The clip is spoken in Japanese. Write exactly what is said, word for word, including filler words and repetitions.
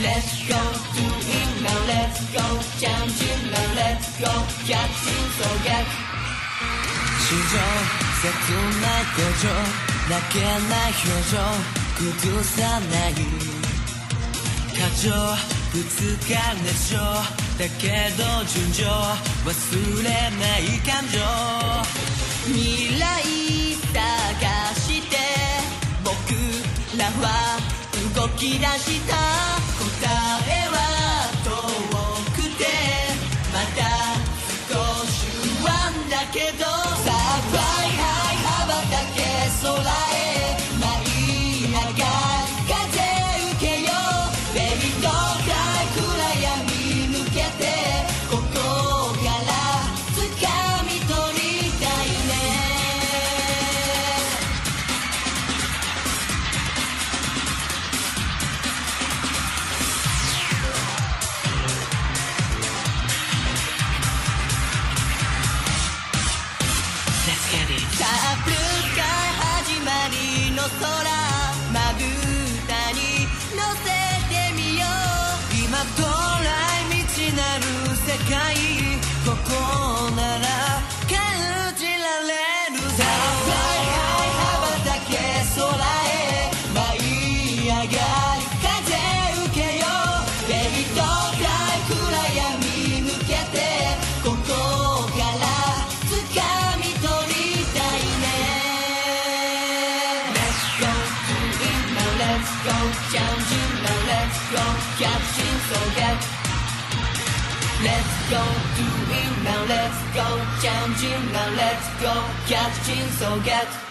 Let's go do it now Let's go ジャンプnow Let's go キャッチそうget 史上切ない表情泣けない表情崩さない過剰ぶつかる熱唱だけど純情忘れない感情未来探して僕らは動き出した答えは遠くてまだ少し不安だけどさあフライハイ羽ばたけ空へ舞い上がる風受けようベビードライ暗闇抜けてここから掴み取りたいねさあブルースカイ始まりの空まぶたに乗せてみよう今到来未知なる世界ここなら感じられるさあフライハイ羽ばたけ空へ舞い上がる風受けようベビードライ暗闇抜けてここから掴み取りたいね Let's go do it now Let's go ジャンプnow Let's go キャッチそうget Let's go do it now Let's go ジャンプnow Let's go キャッチそうget